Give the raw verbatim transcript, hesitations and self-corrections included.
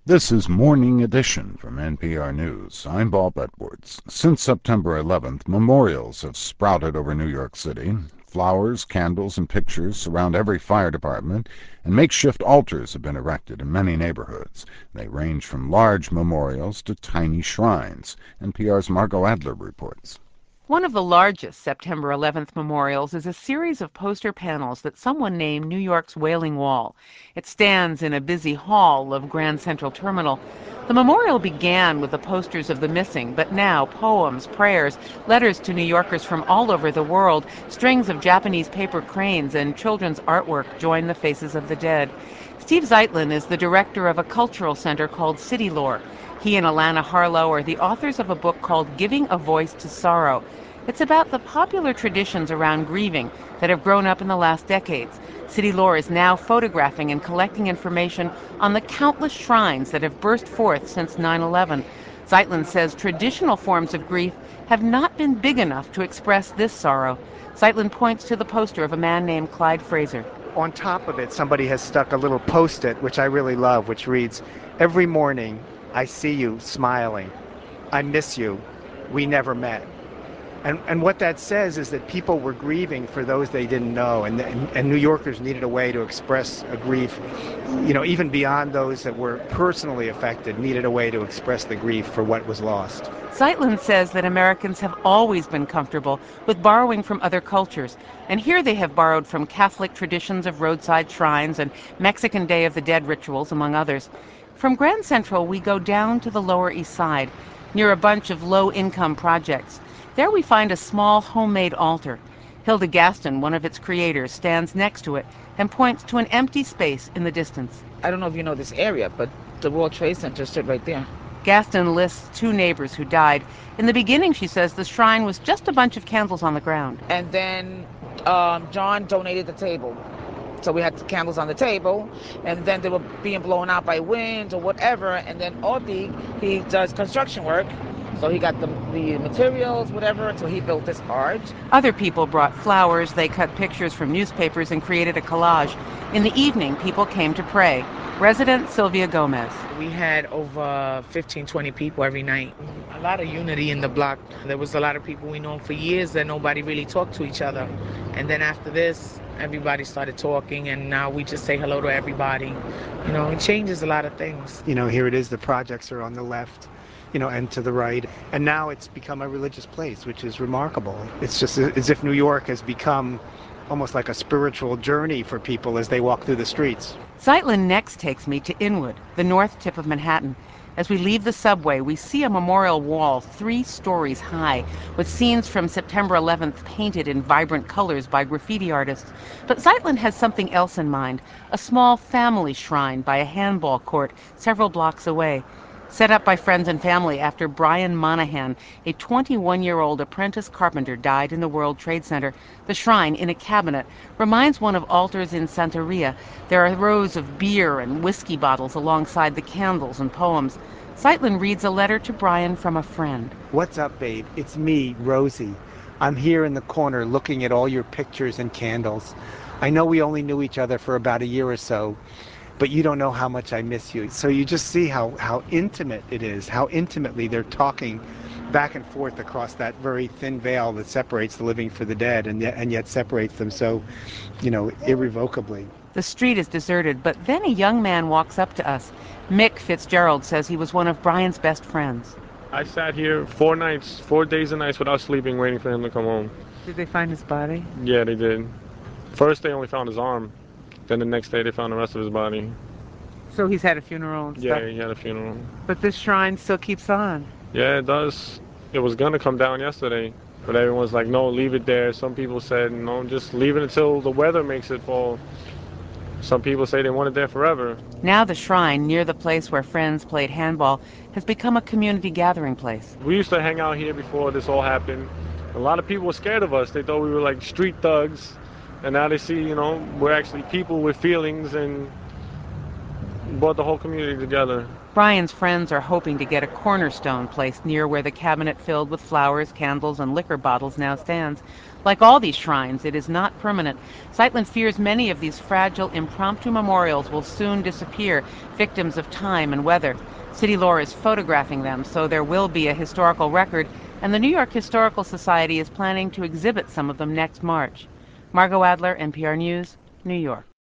This is Morning Edition from N P R News. I'm Bob Edwards. Since September eleventh, memorials have sprouted over New York City. Flowers, candles, and pictures surround every fire department, and makeshift altars have been erected in many neighborhoods. They range from large memorials to tiny shrines. N P R's Margot Adler reports. One of the largest September eleventh memorials is a series of poster panels that someone named New York's Wailing Wall. It stands in a busy hall of Grand Central Terminal. The memorial began with the posters of the missing, but now poems, prayers, letters to New Yorkers from all over the world, strings of Japanese paper cranes, and children's artwork join the faces of the dead. Steve Zeitlin is the director of a cultural center called City Lore. He and Alana Harlow are the authors of a book called Giving a Voice to Sorrow. It's about the popular traditions around grieving that have grown up in the last decades. City Lore is now photographing and collecting information on the countless shrines that have burst forth since nine eleven. Zeitlin says traditional forms of grief have not been big enough to express this sorrow. Zeitlin points to the poster of a man named Clyde Fraser. On top of it, somebody has stuck a little post-it, which I really love, which reads, "Every morning I see you smiling. I miss you. We never met." And and what that says is that people were grieving for those they didn't know, and, and and New Yorkers needed a way to express a grief, you know, even beyond those that were personally affected, needed a way to express the grief for what was lost. Zeitlin says that Americans have always been comfortable with borrowing from other cultures, and here they have borrowed from Catholic traditions of roadside shrines and Mexican Day of the Dead rituals, among others. From Grand Central, we go down to the Lower East Side, near a bunch of low-income projects. There we find a small homemade altar. Hilda Gaston, one of its creators, stands next to it and points to an empty space in the distance. I don't know if you know this area, but the World Trade Center stood right there. Gaston lists two neighbors who died. In the beginning, she says, the shrine was just a bunch of candles on the ground. And then um, John donated the table. So we had the candles on the table, and then they were being blown out by wind or whatever. And then Audie, he does construction work. So he got the, the materials, whatever, so he built this arch. Other people brought flowers, they cut pictures from newspapers and created a collage. In the evening, people came to pray. Resident Sylvia Gomez. We had over fifteen, twenty people every night. A lot of unity in the block. There was a lot of people we known for years that nobody really talked to each other. And then after this, everybody started talking, and now we just say hello to everybody. You know, it changes a lot of things. You know, here it is, the projects are on the left, you know, and to the right. And now it's become a religious place, which is remarkable. It's just as if New York has become almost like a spiritual journey for people as they walk through the streets. Zeitlin next takes me to Inwood, the north tip of Manhattan. As we leave the subway, we see a memorial wall three stories high, with scenes from September eleventh painted in vibrant colors by graffiti artists. But Zeitlin has something else in mind, a small family shrine by a handball court several blocks away. Set up by friends and family after Brian Monahan, a twenty-one-year-old apprentice carpenter, died in the World Trade Center. The shrine, in a cabinet, reminds one of altars in Santeria. There are rows of beer and whiskey bottles alongside the candles and poems. Zeitlin reads a letter to Brian from a friend. "What's up, babe? It's me, Rosie. I'm here in the corner looking at all your pictures and candles. I know we only knew each other for about a year or so, but you don't know how much I miss you." So you just see how, how intimate it is, how intimately they're talking back and forth across that very thin veil that separates the living for the dead, and yet, and yet separates them so, you know, irrevocably. The street is deserted, but then a young man walks up to us. Mick Fitzgerald says he was one of Brian's best friends. I sat here four nights, four days and nights without sleeping, waiting for him to come home. Did they find his body? Yeah, they did. First they only found his arm. Then the next day they found the rest of his body. So he's had a funeral and stuff? Yeah, he had a funeral. But this shrine still keeps on? Yeah, it does. It was gonna come down yesterday, but everyone's like, no, leave it there. Some people said, no, just leave it until the weather makes it fall. Some people say they want it there forever. Now the shrine, near the place where friends played handball, has become a community gathering place. We used to hang out here before this all happened. A lot of people were scared of us. They thought we were like street thugs. And now they see, you know, we're actually people with feelings, and brought the whole community together. Brian's friends are hoping to get a cornerstone placed near where the cabinet filled with flowers, candles, and liquor bottles now stands. Like all these shrines, it is not permanent. Sightland fears many of these fragile, impromptu memorials will soon disappear, victims of time and weather. City Lore is photographing them, so there will be a historical record, and the New York Historical Society is planning to exhibit some of them next March. Margot Adler, N P R News, New York.